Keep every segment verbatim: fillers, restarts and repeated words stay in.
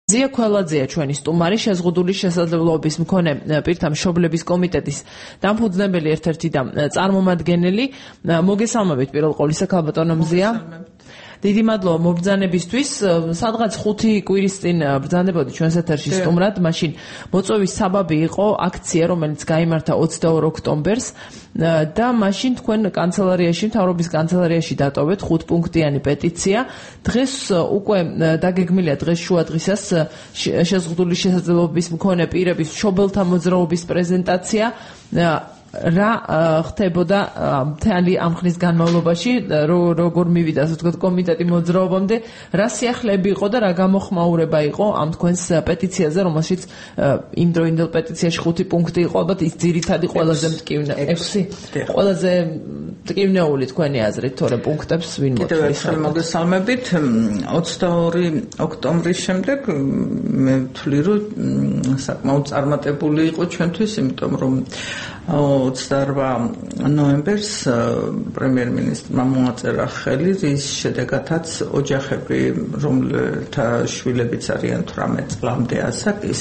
ზია ქველაძეა ჩვენი სტუმარი შეზღუდული შესაძლებლობის მქონე პირთა მშობლების კომიტეტის დამფუძნებელი ერთ-ერთი და წარმომადგენელი. მოგესალმებით პირველ ყოვლისა ქალბატონო მზია. დიდი მადლობა მობრძანებისთვის. სადღაც ხუთი კვირის წინ ბრძანდებოდი ჩვენს ეთერში სტუმრად, მაშინ მოწვევის საბაბი იყო აქცია, რომელიც გაიმართა ოცდაორ ოქტომბერს და მაშინ თქვენ კანცელარიაში, მთავრობის კანცელარიაში დატოვეთ ხუთპუნქტიანი პეტიცია. დღეს უკვე დაგეგმილია დღეს შუადღისას შეზღუდული შესაძლებლობის მქონე პირების მშობელთა მოძრაობის პრეზენტაცია. რა ხდებოდა მთელი ამ ხნის განმავლობაში, როგორ მივიდა ასე ვთქვათ კომიტეტი მოძრაობამდე, რა სიახლეები იყო და რა გამოხმაურება იყო ამ თქვენს პეტიციაზე, რომელშიც იმ დროინდელ პეტიციაში ხუთი პუნქტი იყო, ალბათ ის ძირითადი ყველაზე მტკივნე ექვსი ყველაზე მტკივნეული თქვენი აზრით, თორემ პუნქტებს ვინ მოთხოვს. კიდევ ერთხელ მოგესალმებით. ოცდაორი ოქტომბრის შემდეგ მე ვთვლი, რომ საკმაოდ წარმატებული იყო ჩვენთვის, იმიტომ რომ ოცდაორ ნოემბერს პრემიერ-მინისტრმა მოაწერა ხელი, რის შედეგადაც ოჯახები, რომელთა შვილებიც არიან თვრამეტ წლამდე ასაკის,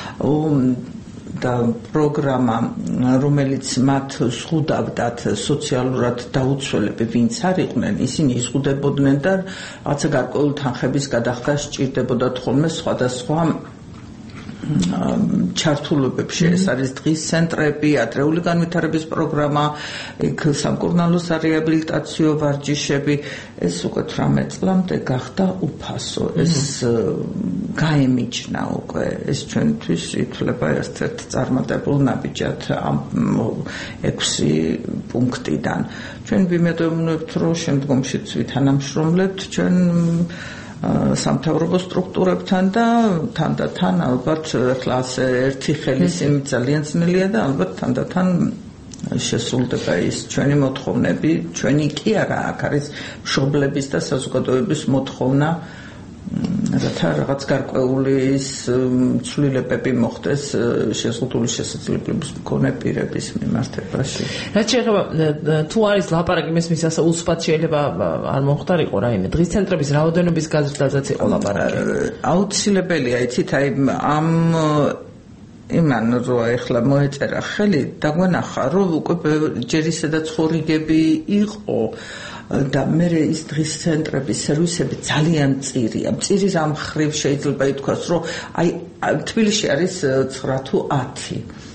და პროგრამა, რომელიც მათ ზღუდავდათ სოციალურად დაუცველები, ვინც არ იყვნენ, ისინი იზღუდებოდნენ და რაღაცა გარკვეული თანხების გადახდა სჭირდებოდათ ხოლმე სხვადასხვა ჩართულობებში. ეს არის დღის ცენტრები, ადრეული განვითარების პროგრამა, იქ სამკურნალო სარეაბილიტაციო ვარჯიშები. ეს უკვე თვრამეტ წლამდე გახდა უფასო. ეს გაემიჯნა უკვე. ეს ჩვენთვის ითვლება ერთ-ერთ წარმატებულ ნაბიჯად ამ ექვსი პუნქტიდან. ჩვენ ვიმედოვნებთ, რომ შემდგომშიც ვითანამშრომლებთ ჩვენ სამთავრობო სტრუქტურებთან და თანდათან ალბათ ახლა ასე ერთი ხელის იმით ძალიან ძნელია და ალბათ თანდათან შესრულდება ის ჩვენი მოთხოვნები, ჩვენი კი არა, აქ არის მშობლების და საზოგადოების მოთხოვნა, რათა რაღაც გარკვეული ცვლილებები მოხდეს შეზღუდული შესაძლებლობის მქონე პირების მიმართებაში. რაც შეეხება თუ არის ლაპარაკი მესმის ასე უსვათ შეიძლება არ მომხდარიყო რაიმე დღის ცენტრების რაოდენობის გაზრდაზეც იყო ლაპარაკი. აუცილებელია, იცით, აი ამ იმან რო ახლა მოეწერა ხელი, დაგვენახა, რომ უკვე ჯერ ისედაც ხორიგები იყო და მე ის დღის ცენტრების სერვისები ძალიან მწირია. მწირი ამ ხრივ შეიძლება ითქვას, რომ აი თბილისში არის ცხრა თუ ათი.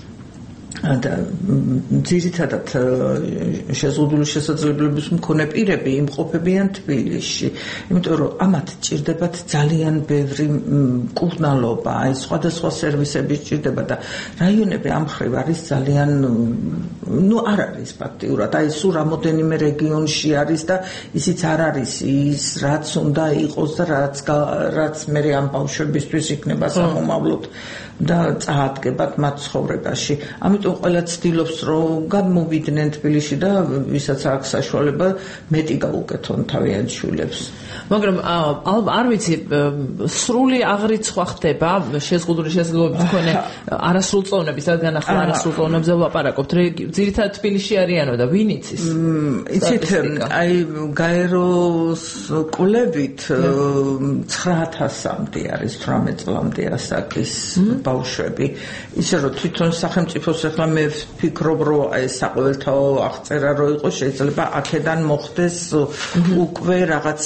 და ძირითადად შეზღუდული შესაძლებლობის მქონე პირები იმყოფებიან თბილისში, იმიტომ რომ ამათ ჭირდებათ ძალიან ბევრი მკურნალობა, აი სხვადასხვა სერვისები ჭირდება და რაიონები ამ ხრივ არის ძალიან, ნუ არ არის ფაქტიურად, აი სულ რამოდენიმე რეგიონში არის და ისიც არ არის ის, რაც უნდა იყოს და რაც რაც მე ამ ბავშვებისთვის იქნება სამომავლოდ და წაადგებათ მათ ცხოვრებაში. ამიტომ ყველა ცდილობს, რომ გამოვიდნენ თბილისში და ვისაც აქვს საშუალება მეტი გაუკეთონ თავიანთ შვილებს. მაგრამ არ ვიცი, სრული აღრიცხვა ხდება შეზღუდული შესაძლებლობის მქონე არასრულწლოვნების, რადგან ახლა არასრულწლოვნებზე ვლაპარაკობთ, ძირითადად თბილისში არიანო და ვინ იცის? იცით, აი გაეროს კვლევით ცხრა ათასამდე არის თვრამეტ წლამდე ასაკის ბავშვები. ისე რომ თვითონ სახელმწიფოს ახლა მე ვფიქრობ, რომ აი საყოველთაო აღწერა რო იყო, შეიძლება აქედან მოხდეს უკვე რაღაც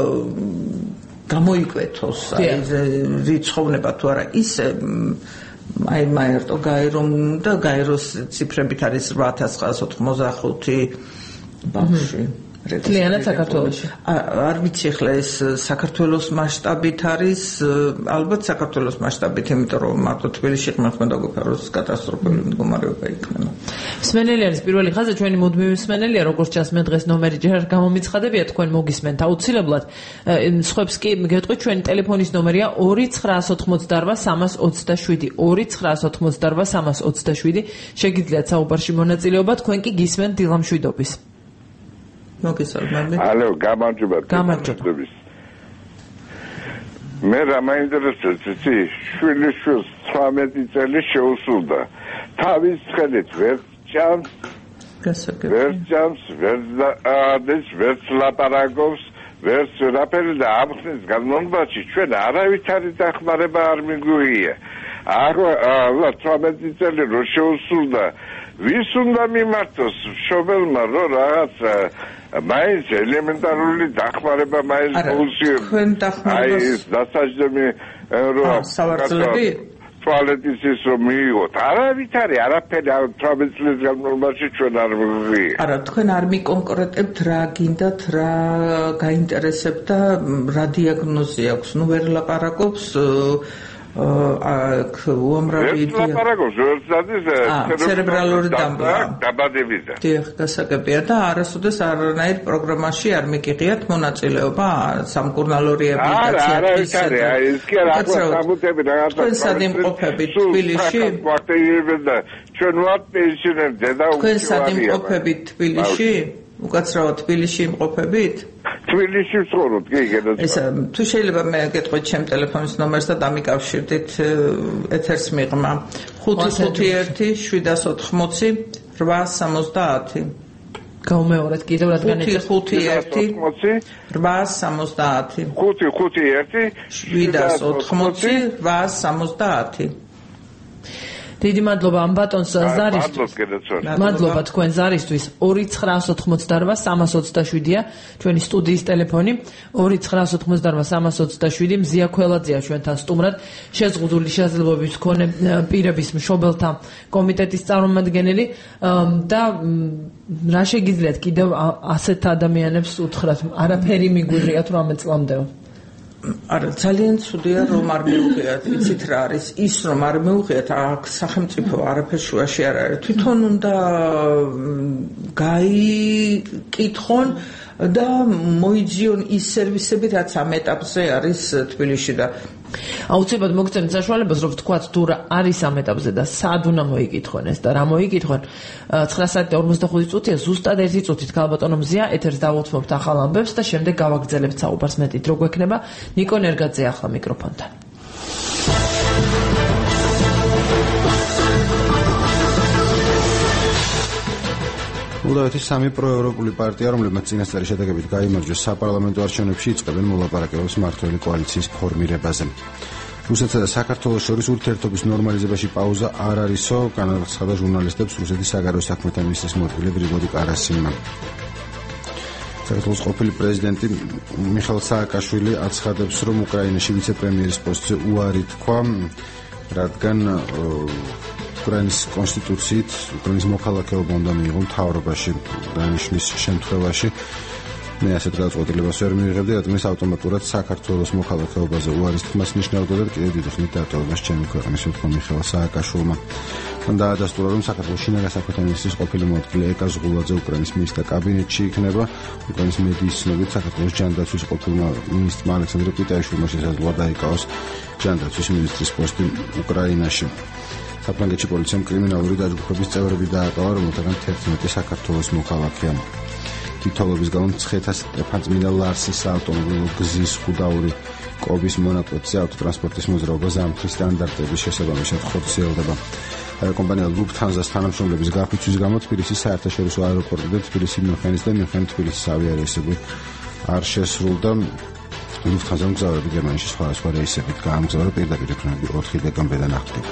გამოიკვეთოს აი რიცხოვნება თუ არა. ისე აი მაერტო გაერომ და გაეროს ციფრებით არის რვა ათას ცხრაას ოთხმოცდახუთი ბავშვი. მთლიანად საქართველოში. არ ვიცი ახლა ეს საქართველოს მასშტაბით არის, ალბათ საქართველოს მასშტაბით, იმიტომ რომ მარტო თბილისში ხმართ დაგვიფაროს კატასტროფული მდგომარეობა იქნება. მსმენელი არის პირველი ხაზი, ჩვენი მუდმივი მსმენელია, როგორც ჩანს მე დღეს ნომერი ჯერ არ გამომიცხადებია, თქვენ მოგისმენთ აუცილებლად. სხვებს კი გეტყვით, ჩვენი ტელეფონის ნომერია ორი ცხრაას ოცდაორ სამას ოცდაშვიდი, ორი ცხრაას ოცდაორ სამას ოცდაშვიდი. შეგიძლიათ საუბარში მონაწილეობა, თქვენ კი გისმენთ დილამშვიდობის. მოგესალმებით. ალო, გამარჯობა. გამარჯობა. მე რა მაინტერესებს, იცი, შვილის შვილს ცხრამეტი წელი შეუსრულდა. თავის ხელით ვერ ჭამს, ვერ ჭამს, ვერ ადეს, ვერ ლაპარაკობს ვერც რაფერი და ამ ხნის განმავლობაში ჩვენ არავითარი დახმარება არ მიგვიღია. ახლა თორმეტი წელი რო შეუსრულდა, ვის უნდა მიმართოს მშობელმა, რომ რაღაც მაინც ელემენტარული დახმარება მაინც მოუსიებია. თქვენ დახმარებას აი ეს დასაჯდომი რო სავარცხლები ტუალეტის ის რომ მიიღოთ. არავითარი არაფერი თორმეტ წლის განმავლობაში ჩვენ არ მიიღია. არა, თქვენ არ მიკონკრეტებთ რა გინდათ, რა გაინტერესებთ და რა დიაგნოზი აქვს. ნუ ვერ ლაპარაკობს აქ უამრავი ცერებრალური დაბადებიდან. დიახ, გასაგებია და არასოდეს არანაირ პროგრამაში არ მიგიღიათ მონაწილეობა სამკურნალო რეაბილიტაციაში. არა, არა, აი ეს კი არა, სამუთები რაღაცა. თქვენ სად იმყოფებით თბილისში? ჩვენ ვართ პენსიონერები და თქვენ სად იმყოფებით თბილისში? უკაცრავად თბილისში იმყოფებით? თბილისში ვცხოვრობ, კი, გადაწყვეტ. ეს თუ შეიძლება მე გეტყვით ჩემ ტელეფონის ნომერს და დამიკავშირდით ეთერს მიღმა. ხუთი ხუთი ერთი შვიდას ოთხმოცი რვას სამოცდაათი. გაუმეორეთ კიდევ რადგან ხუთი ხუთი ერთი რვას სამოცდაათი. ხუთი ხუთი ერთი შვიდას ოთხმოცი რვას სამოცდაათი. დიდი მადლობა ამ ბატონს ზარისთვის. მადლობა თქვენ ზარისთვის. ორი ცხრაას ოთხმოცდარვა სამას ოცდაშვიდია ჩვენი სტუდიის ტელეფონი. ორი ცხრაას ოთხმოცდარვა სამას ოცდაშვიდი. მზია ქველაძეა ჩვენთან სტუმრად. შეზღუდული შესაძლებლობის მქონე პირების მშობელთა კომიტეტის წარმომადგენელი და რა შეგიძლიათ კიდევ ასეთ ადამიანებს უთხრათ, არაფერი მიგვიღიათ რამე წლამდე. არა, ძალიან ცუდია რომ არ მიუღიათ, იცით რა არის ის რომ არ მიუღიათ, აქ სახელმწიფო არაფერ შუაში არ არის. თვითონ უნდა გაიკითხონ და მოიძიონ ის სერვისები, რაც ამ ეტაპზე არის თბილისში და აუცილებლად მოგცემთ საშუალებას, რომ ვთქვათ თუ რა არის ამ ეტაპზე და სად უნდა მოიკითხონ ეს და რა მოიკითხონ. ცხრა საათი და ორმოცდახუთი წუთია, ზუსტად ერთი წუთით ქალბატონო მზია ეთერს დავუთმობთ ახალ ამბებს და შემდეგ გავაგრძელებთ საუბარს მეტი დრო გვექნება. ნიკო ნერგაძე ახლა მიკროფონთან. უდავეთის სამი პროევროპული პარტია, რომლებმაც წინასწარი შედეგებით გაიმარჯვეს საპარლამენტო არჩევნებში, იწყებენ მოლაპარაკებებს მმართველი კოალიციის ფორმირებაზე. რუსეთსა და საქართველოს შორის ურთიერთობის ნორმალიზებაში პაუზა არ არისო, განაცხადა ჟურნალისტებს რუსეთის საგარეო საქმეთა მინისტრის მოადგილე გრიგორი კარასინმა. საქართველოს ყოფილი პრეზიდენტი მიხეილ სააკაშვილი აცხადებს, რომ უკრაინაში ვიცე-პრემიერის პოსტზე უარი თქვა, რადგან უკრაინის კონსტიტუციით უკრაინის მოქალაქეობა უნდა მიიღო მთავრობაში დანიშნვის შემთხვევაში. მე ასეთ გადაწყვეტილებას ვერ მივიღებდი, რადგან ეს ავტომატურად საქართველოს მოქალაქეობაზე უარის თქმას ნიშნავდა და კიდევ დიდი ხნით დატოვებას ჩემი ქვეყნის უთქვა მიხეილ სააკაშვილმა. მან დაადასტურა, რომ საქართველოს შინაგან საქმეთა მინისტრის ყოფილი მოადგილე ეკა ზღულაძე უკრაინის მინისტრთა კაბინეტში იქნება. უკრაინის მედიის ცნობით, საქართველოს ჯანდაცვის ყოფილმა მინისტრმა ალექსანდრე პიტაიშვილმა შესაძლოა დაიკავოს ჯანდაცვის მინისტრის პოსტი უკრაინაში. საფრანგეთში პოლიციამ კრიმინალური დაჯგუფების წევრები დააკავა, რომელთაგან თერთმეტი საქართველოს მოქალაქეა. თითოეულის გამო მცხეთა სტეფანწმინდა ლარსის საავტომობილო გზის ხუდაური კობის მონაკვეთზე ავტოტრანსპორტის მოძრაობა ზამთრის სტანდარტების შესაბამისად ხორციელდება. აეროკომპანია ლუფთანზას თანამშრომლების გაფიცვის გამო თბილისის საერთაშორისო აეროპორტი და თბილისი მünchen და მünchen-თბილისის ავიარეისები არ შესრულდა. ლუფთანზამ მგზავრები გერმანიაში სხვადასხვა რეისებით გაამგზავრა, პირდაპირ ექნები ოთხი დეკემბრიდან ახდება.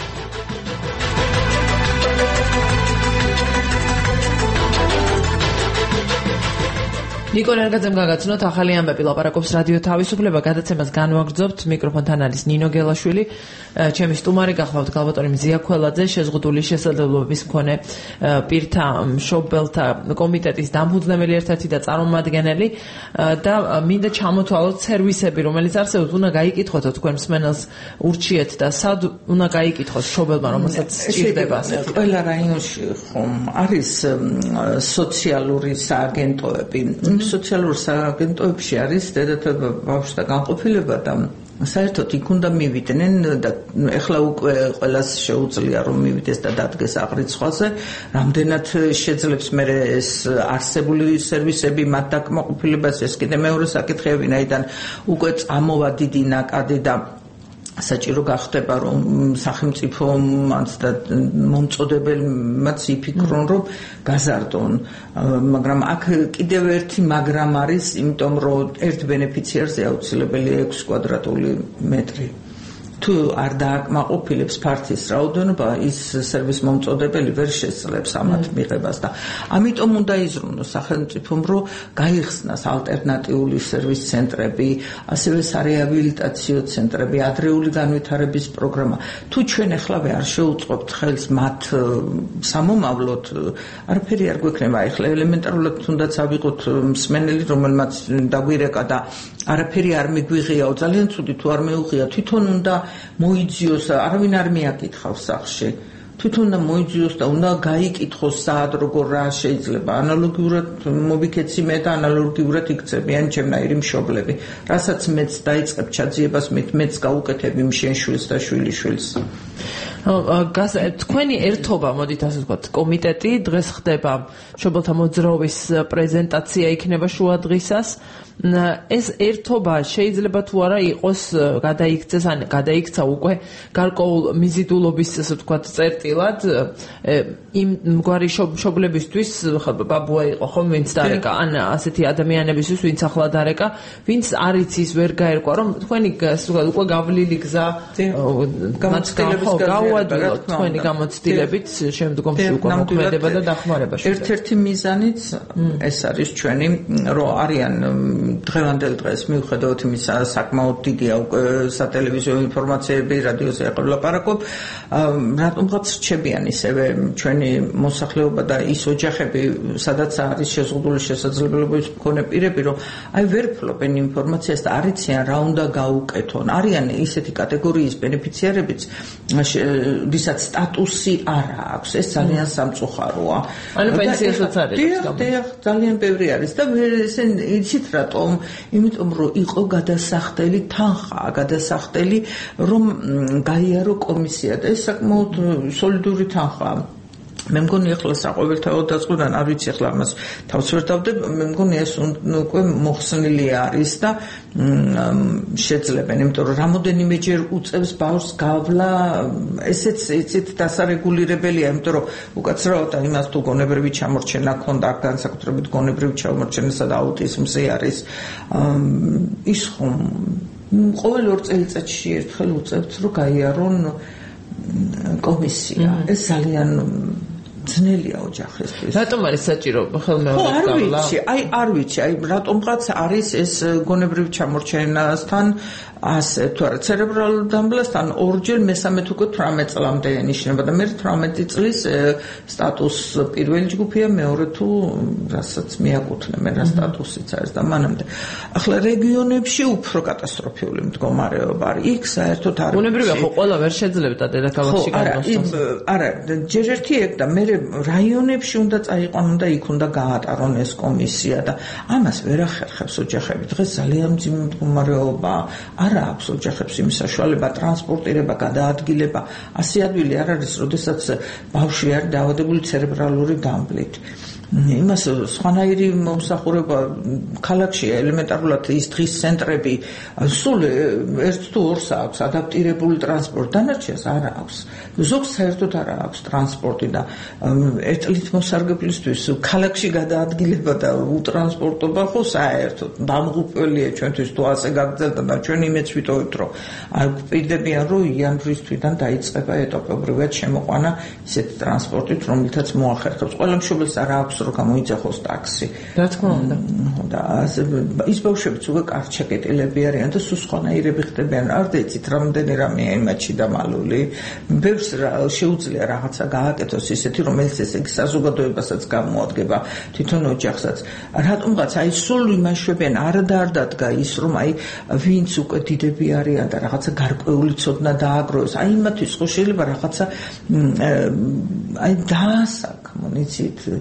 ნიკო ნერგაძემ გაგაცნოთ ახალი ამბები, ლაპარაკობს რადიო თავისუფლება, გადაცემას განვაგრძობთ. მიკროფონთან არის ნინო გელაშვილი, ჩემი სტუმარი გახლავთ ქალბატონი მზია ქველაძე, შეზღუდული შესაძლებლობის მქონე პირთა მშობელთა კომიტეტის დამფუძნებელი ერთ-ერთი და წარმომადგენელი და მინდა ჩამოთვალოთ სერვისები, რომელიც არსებობს, უნდა გაიკითხოთ თქვენ მსმენელს ურჩიეთ და სად უნდა გაიკითხოს მშობელმა, რომელსაც სჭირდება ასეთი. ყველა რაიონში ხომ არის სოციალური სააგენტოები. სოციალურ სააგენტოებში არის დედათა ბავშვთა განყოფილება და საერთოდ იქ უნდა მივიდნენ და ეხლა უკვე ყველას შეუძლია რომ მივიდეს და დადგეს აღრიცხვაზე, რამდენად შეძლებს მე ეს არსებული სერვისები მათ დაკმაყოფილებას. ეს კიდე მეორე საკითხია, ვინაიდან უკვე წამოვა დიდი ნაკადი და საჭირო გახდება რომ სახელმწიფომაც და მომწოდებელმაც იფიქრონ რომ გაზარდონ მაგრამ აქ კიდევ ერთი მაგრამ არის იმიტომ რომ ერთ ბენეფიციარზე აუცილებელია ექვსი კვადრატული მეტრი თუ არ დააკმაყოფილებს ფართის რაოდენობა ის სერვის მომწოდებელი ვერ შესძლებს ამათ მიღებას და ამიტომ უნდა იზრუნოს სახელმწიფომ რომ გაიხსნას ალტერნატიული სერვის ცენტრები ასევე სარეაბილიტაციო ცენტრები ადრეული განვითარების პროგრამა თუ ჩვენ ახლავე არ შეუწყობთ ხელს მათ სამომავლოდ არაფერი არ გვექნება ეხლა ელემენტარულად თუნდაც ავიღოთ მსმენელი რომელმაც დაგვირეკა და არაფერი არ მიგვიღიაო ძალიან ცუდი თუ არ მეუღია თვითონ უნდა მოიძიოს არავინ არ მიაკითხავს სახში თვითონ უნდა მოიძიოს და უნდა გაიკითხოს საად როგორ რა შეიძლება ანალოგიურად მობიქეცი მე და ანალოგიურად იქცებიან ჩემნაირი მშობლები რასაც მეც დაიწყებ ჩაძიებას მეც გაუკეთებ იმ შენ შვილს და შვილიშვილს გას თქვენი ერთობა მოდით ასე ვთქვათ კომიტეტი დღეს ხდება მშობელთა მოძრაობის პრეზენტაცია იქნება შუა დღისას ეს ერთობა შეიძლება თუ არა იყოს გადაიქცეს ან გადაიქცა უკვე გარკვეულ მიზიდულობის ასე ვთქვათ წერტილად იმ მგვარი მშობლებისთვის ბაბუა იყო ხომ ვინც დარეკა ან ასეთი ადამიანებისთვის ვინც ახლა დარეკა ვინც არ იცის ვერ გაერკვა რომ თქვენი ასე ვთქვათ უკვე გავლილი გზა გამოცდილების გავუადვილოთ თქვენი გამოცდილებით შემდგომში უკვე მოქმედება და დახმარებაში ერთ-ერთი მიზანიც ეს არის ჩვენი რომ არიან დღევანდელ დღეს მიუხედავად იმისა საკმაოდ დიდია უკვე სატელევიზიო ინფორმაციები რადიოზე ელაპარაკობ რატომღაც რჩებიან ისევე ჩვენი მოსახლეობა და ის ოჯახები სადაც არის შეზღუდული შესაძლებლობების მქონე პირები რომ აი ვერ ფლობენ ინფორმაციას და არ იციან რა უნდა გაუკეთონ არიან ისეთი კატეგორიის ბენეფიციარებიც ვისაც სტატუსი არ აქვს ეს ძალიან სამწუხაროა ანუ პენსიასაც არის დიახ ძალიან ბევრი არის და ესენ იცით რატომ იმიტომ რომ იყო გადასახდელი თანხა გადასახდელი რომ გაიარო კომისია და ეს საკმაოდ სოლიდური თანხაა მე მგონი ახლა საყოველთაო დაწყვეტან არ ვიცი ახლა ამას თავს ვერ დავდებ მე მგონი ეს უკვე მოხსნილი არის და შეძლებენ იმიტომ რომ რამოდენიმეჯერ უწევს ბავშვს გავლა ესეც იცით დასარეგულირებელია იმიტომ რომ უკაცრავად იმას თუ გონებრივი ჩამორჩენა ქონდა განსაკუთრებით გონებრივი ჩამორჩენასა და აუტიზმზე არის ის ხომ ყოველ ორ წელიწადში ერთხელ უწევთ რომ გაიარონ კომისია ეს ძალიან ძნელია ოჯახისთვის. რატომ არის საჭირო ხელმეორედ გავლა? არ ვიცი, აი არ ვიცი, აი რატომღაც არის ეს გონებრივ ჩამორჩენასთან ასე თუ არა ცერებრალურ დამბლასთან ორჯერ მესამედ უკვე თვრამეტ წლამდე ნიშნება და მე თვრამეტი წლის სტატუს პირველი ჯგუფია მეორე თუ რასაც მიაკუთვნებენ რა სტატუსიც არის და მანამდე. ახლა რეგიონებში უფრო კატასტროფული მდგომარეობა არის. იქ საერთოდ არ გონებრივია ხო ყველა ვერ შეძლებდა დედაქალაქში გადმოსვლას. არა, ჯერ ერთი ეგ და მე რაიონებში უნდა წაიყვანონ და იქ უნდა გაატარონ ეს კომისია და ამას ვერ ახერხებს ოჯახები. დღეს ძალიან მძიმე მდგომარეობა არა აქვს ოჯახებს იმ საშუალება ტრანსპორტირება, გადაადგილება, ასე ადვილი არ არის, როდესაც ბავშვი არის დაავადებული ცერებრალური დამბლით. იმას სხვანაირი მომსახურება ქალაქში ელემენტარულად ის დღის ცენტრები სულ ერთ თუ ორს აქვს ადაპტირებული ტრანსპორტი დანარჩენს არ აქვს ზოგს საერთოდ არ აქვს ტრანსპორტი და ერთლით მოსარგებლისთვის ქალაქში გადაადგილება და უტრანსპორტობა ხო საერთოდ დამღუპველია ჩვენთვის თუ ასე გაგრძელდა და ჩვენ იმეც ვიტოვებთ რომ გვპირდებიან რომ იანვრის თვიდან დაიწყება ეტაპობრივად შემოყვანა ისეთი ტრანსპორტით რომელთაც მოახერხებს ყველა მშობელს არ აქვს რომ გამოიძახოს ტაქსი. რა თქმა უნდა. და ის ბავშვებიც უკვე კარგ ჩაკეტილები არიან და სულ სხვანაირები ხდებიან. არ დაიცით რამდენი რამეა იმათში დამალული. ბევრს შეუძლია რაღაცა გააკეთოს ისეთი რომელიც ესე იგი საზოგადოებასაც გამოადგება თვითონ ოჯახსაც. რატომღაც აი სულ იმაშვებიან არ და არ დადგა ის რომ აი ვინც უკვე დიდები არიან და რაღაცა გარკვეული ცოდნა დააგროვოს. აი იმათთვის ხო შეიძლება რაღაცა აი დაასაქმონ იცით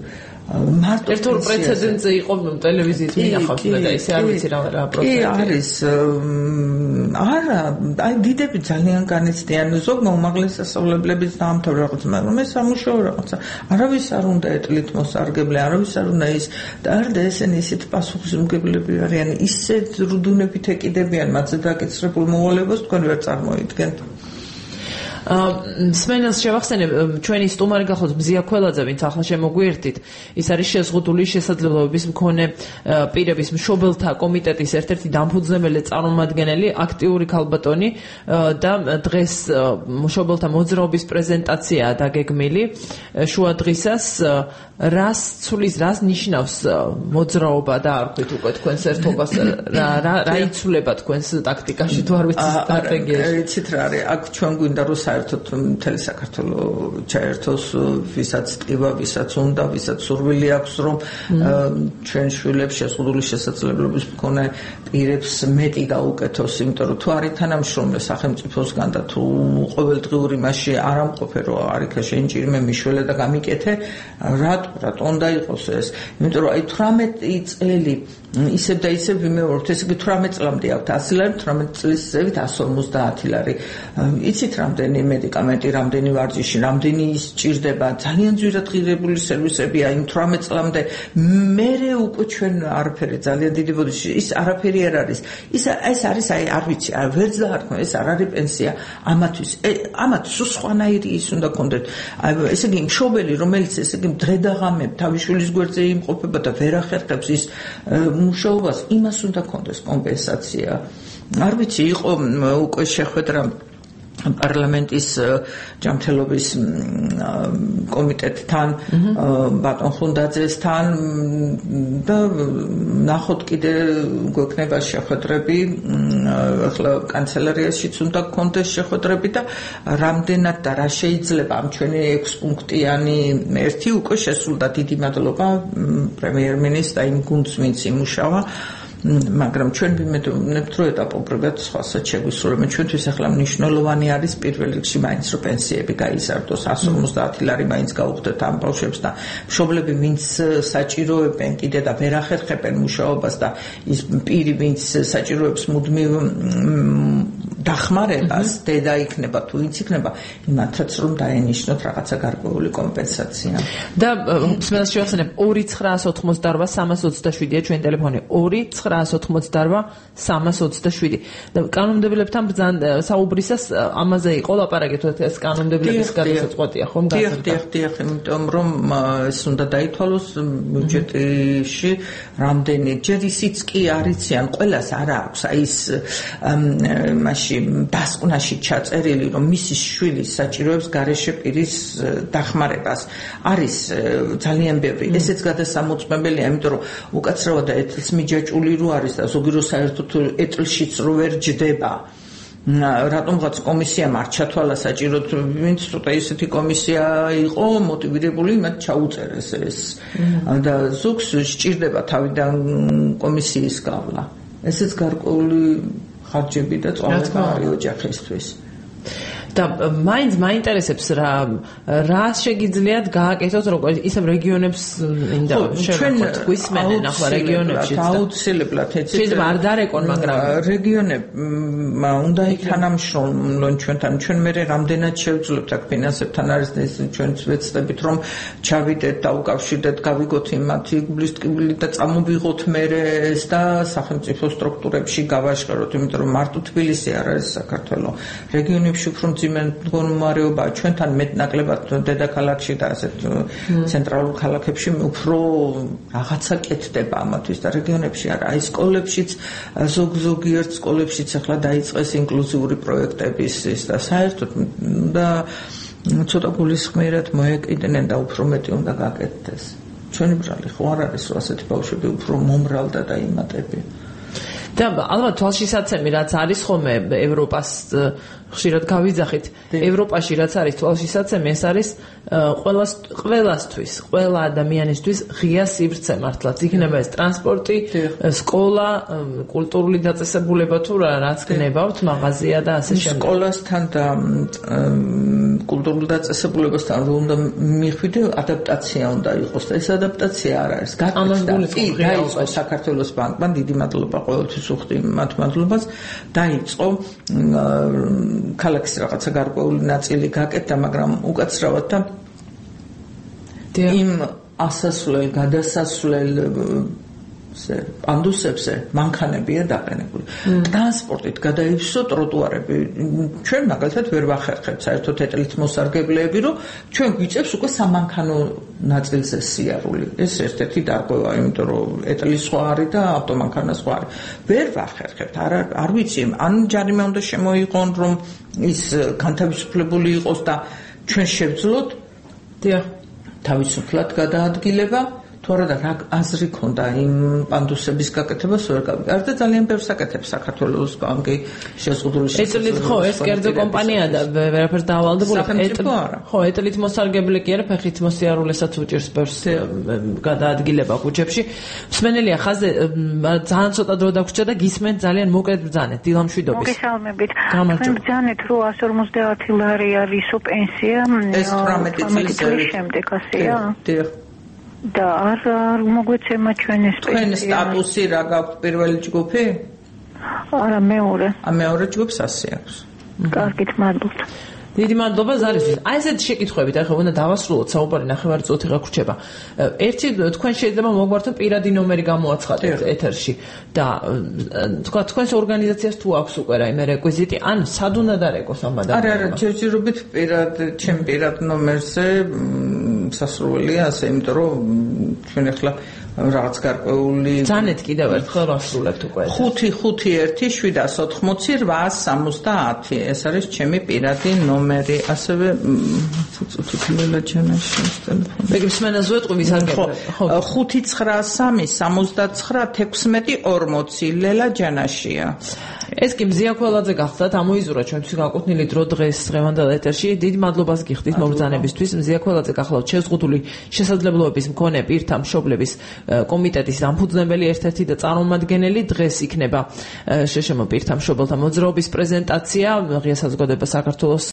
მარტო ერთ ორ პრეცედენტზე იყო ტელევიზიით მინახავდა და ისე არ ვიცი რა რა პროცენტი. კი არის არა აი დიდები ძალიან განიცდიან ზოგმა უმაღლეს სასწავლებლების დაამთავრა რაღაც მაგრამ ეს სამუშაო რაღაცა არავის არ უნდა ეტლით მოსარგებლე არავის არ უნდა ის და არა ესენი ისეთ პასუხისმგებლები არიან ისე რუდუნებით ეკიდებიან მათზე დაკისრებულ მოვალეობას თქვენ ვერ წარმოიდგენთ. სმენელს შევახსენებ ჩვენი სტუმარი გახლავთ მზია ქველაძე ვინც ახლა შემოგვიერთით ის არის შეზღუდული შესაძლებლობების მქონე პირების მშობელთა კომიტეტის ერთ-ერთი დამფუძნებელი წარმომადგენელი აქტიური ქალბატონი და დღეს მშობელთა მოძრაობის პრეზენტაციაა დაგეგმილი შუა დღისას რას ცulis რას ნიშნავს მოძრაობა და არ ვქვით უკვე თქვენს ერთობას რა რა იცვლება თქვენს ტაქტიკაში თუ არ ვიცი სტრატეგიაში იცით რა არის აქ ჩვენ გვინდა რომ საერთოდ მთელი საქართველო ჩაერთოს ვისაც ტკივა ვისაც უნდა ვისაც სურვილი აქვს რომ ჩვენ შვილებს შეზღუდული შესაძლებლობის მქონე პირებს მეტი გაუკეთოს იმიტომ რომ თუ არის თანამშრომლე სახელმწიფოსგან და თუ ყოველდღიური მასში არ ამყოფე რომ არიქა შენჭირმე მიშველე და გამიკეთე რატო რატო უნდა იყოს ეს იმიტომ რომ აი თვრამეტი წელი ისევ და ისევ ვიმეორებთ ესე იგი თვრამეტ წლამდე აქვთ ასი ლარი თვრამეტ წლის ზევით ასი ორმოცდაათი ლარი იცით რამდენი მედიკამენტი რამდენი ვარჯიში რამდენი ის ჭირდება ძალიან ძვირად ღირებული სერვისებია იმ თვრამეტ წლამდე მერე უკვე ჩვენ არაფერი ძალიან დიდი ბოდიში ის არაფერი არ არის ის ეს არის აი არ ვიცი ვერც დაარქმე ეს არ არის პენსია ამათვის ამათვის სხვანაირი ის უნდა გქონდეთ აი ესე იგი მშობელი რომელიც ესე იგი დღე და ღამე თავის შვილის გვერდზე იმყოფება და ვერ ახერხებს ის მუშაობას იმას უნდა გქონდეს კომპენსაცია არ ვიცი იყო უკვე შეხვედრა პარლამენტის ჯანმრთელობის კომიტეტთან ბატონ ხუნდაძესთან და ნახოთ კიდე გვექნება შეხვედრები ახლა კანცელარიაშიც უნდა გქონდეს შეხვედრები და რამდენად და რა შეიძლება ამ ჩვენი ექვსი პუნქტიანი ერთი უკვე შესრულდა დიდი მადლობა პრემიერ-მინისტრს და იმ გუნდს ვინც იმუშავა მაგრამ ჩვენ ვიმედოვნებთ რომ ეტაპობრივად სხვასაც შეგვისურვებენ ჩვენთვის ახლა მნიშვნელოვანი არის პირველ რიგში მაინც რომ პენსიები გაიზარდოს ასი ორმოცდაათი ლარი მაინც გაუხდეთ ამ ბავშვებს და მშობლები ვინც საჭიროებენ კიდე და ვერ ახერხებენ მუშაობას და ის პირი ვინც საჭიროებს მუდმივ დახმარებას დედა იქნება თუ ვინც იქნება იმათაც რომ დაენიშნოთ რაღაცა გარკვეული კომპენსაცია და სმენელს შევახსენებ ორი ცხრაას ოცდაოთხ სამას ოცდაშვიდია ჩვენი ტელეფონი ორი ცხრაას ოცდაოთხ სამას ოცდაშვიდი და კანონმდებლებთან საუბრისას ამაზე იყო ლაპარაკი თუ ეს კანონმდებლების გადაწყვეტია ხომ გახდა დიახ დიახ იმიტომ რომ ეს უნდა დაითვალოს ბიუჯეტში რამდენი ჯერ ისიც კი არიციან ყველას არ აქვს აი ეს მაშინ დასკვნაში ჩაწერილი რომ მისი შვილი საჭიროებს გარეშე პირის დახმარებას არის ძალიან ბევრი ესეც გადასამოწმებელია იმიტომ რომ უკაცრავად და ეთლს მიჯაჭული რო არის და ზოგი რო საერთოდ ეთლშიც რო ვერ ჯდება რატომღაც კომისიამ არ ჩათვალა საჭიროდ ვინც ცოტა ისეთი კომისია იყო მოტივირებული მათ ჩაუწერეს ეს და ზოგს სჭირდება თავიდან კომისიის გავლა ესეც გარკვეული ხარჯები და წვავება არის ოჯახისთვის და მაინც მაინტერესებს რა რა შეგიძლიათ გააკეთოთ როგორ ისევ რეგიონებს მინდა შევეხოთ გვისმენენ ახლა რეგიონებში აუცილებლად ეცეთ შეიძლება არ დარეკონ მაგრამ რეგიონებმა უნდა თანამშრომლონ ჩვენთან ჩვენ მე რამდენად შევძლებთ აქ ფინანსებთან არის ეს ჩვენც ვეცდებით რომ ჩავიდეთ და უკავშირდეთ გავიგოთ იმათ იგბლის ტკივილი და წამოვიღოთ მე ეს და სახელმწიფო სტრუქტურებში გავაშკაროთ იმიტომ რომ მარტო თბილისი არ არის საქართველოს რეგიონებში უფრო მდგომარეობა ჩვენთან მეტნაკლებად დედაქალაქში და ასეთ ცენტრალურ ქალაქებში უფრო რაღაცა კეთდება ამათვის და რეგიონებში არა აი სკოლებშიც ზოგ ზოგიერთ სკოლებშიც ახლა დაიწყეს ინკლუზიური პროექტების ის და საერთოდ და ცოტა გულისხმიერად მოეკიდნენ და უფრო მეტი უნდა გაკეთდეს ჩვენი ბრალი ხო არ არის რომ ასეთი ბავშვები უფრო მომრალდა და იმატები და ალბათ თვალშისაცემი რაც არის ხოლმე ევროპას ხშირად გავიძახით ევროპაში რაც არის თვალშისაცემი ეს არის ყველას ყველასთვის ყველა ადამიანისთვის ღია სივრცე მართლაც იქნება ეს ტრანსპორტი სკოლა კულტურული დაწესებულება თუ რაც გნებავთ მაღაზია და ასე შემდეგ სკოლასთან და კულტურულ დაწესებულებასთან რომ უნდა მიხვიდე ადაპტაცია უნდა იყოს და ეს ადაპტაცია არ არის გაკეთდა საქართველოს ბანკმა დიდი მადლობა ყოველთვის უხდი მათ მადლობას დაიწყო ქალაქის რაღაცა გარკვეული ნაწილი გაკეთდა მაგრამ უკაცრავად და იმ ასასვლელ გადასასვლელ პანდუსებზე მანქანებია დაყენებული. ტრანსპორტით გადაივსო ტროტუარები. ჩვენ მაგალითად ვერ ვახერხებთ საერთოდ ეტლით მოსარგებლეები, რომ ჩვენ გვიწევს უკვე სამანქანო ნაწილზე სიარული. ეს ერთ-ერთი დარღვევა, იმიტომ რომ ეტლი სხვა არის და ავტომანქანა სხვა არის. ვერ ვახერხებთ. არ არ ვიცი, ან ჯარიმა უნდა შემოიღონ, რომ ის განთავისუფლებული იყოს და ჩვენ შევძლოთ დიახ თავისუფლად გადაადგილება თუ არა და რა აზრი ქონდა იმ პანდუსების გაკეთებას ვერ გავიგე და ძალიან ბევრს აკეთებს საქართველოს ბანკი შეზღუდული ეტლით ხო ეს კერძო კომპანია და ვერაფერს დაავალდებული ხო ეტლით მოსარგებლე კი არა ფეხით მოსიარულესაც უჭირს ბევრს გადაადგილება ქუჩებში მსმენელია ხაზე ძალიან ცოტა დრო დაგვრჩა და გისმენთ ძალიან მოკლედ ბრძანეთ დილამშვიდობის მოგესალმებით თქვენ ბრძანეთ რომ εκατს ორმოცდაათი ლარი არისო პენსია ეს თვრამეტი წლის შემდეგ ასეა დიახ და არ მოგვეცემა ჩვენ ეს თქვენ სტატუსი რა გაქვთ პირველი ჯგუფი? არა მეორე. ა მეორე ჯგუფს ასე აქვს. კარგით მადლობთ. დიდი მადლობა ზარისთვის. აი ესეთი შეკითხვებით ახლა უნდა დავასრულოთ საუბარი ნახევარი წუთი გაგვრჩება. ერთი თქვენ შეიძლება მოგვართო პირადი ნომერი გამოაცხადეთ ეთერში და თქვა თქვენს ორგანიზაციას თუ აქვს უკვე რაიმე რეკვიზიტი ან სად უნდა დარეკოს ამ ადამიანმა? არა არა ჯერჯერობით პირად ჩემ პირად ნომერზე სასრულია ასე იმიტომ რომ ჩვენ ახლა რაღაც გარკვეული ძანეთ კიდევ ერთხელ ვასრულებთ უკვე ხუთი ხუთი ერთი შვიდას ოთხმოცი რვაას სამოცდაათი ეს არის ჩემი პირადი ნომერი ასევე ფუცუთილა ჩანაშის ტელეფონი მეგრისმენელს ვეტყვი სარგებლო ხუთი ცხრა სამი სამოცდაცხრა თექვსმეტი ორმოცი ლელა ჯანაშია ეს კი მზია ქველაძე გახსათ ამოიზურა ჩვენთვის განკუთვნილი დრო დღეს დღევანდელ ეთერში დიდი მადლობას გიხდით მობრძანებისთვის მზია ქველაძე გახლავთ შეზღუდული შესაძლებლობების მქონე პირთა მშობლების კომიტეტის დამფუძნებელი ერთ-ერთი და წარმომადგენელი დღეს იქნება შეშმო პირთა მშობელთა მოძრაობის პრეზენტაცია ღია საზოგადოება საქართველოს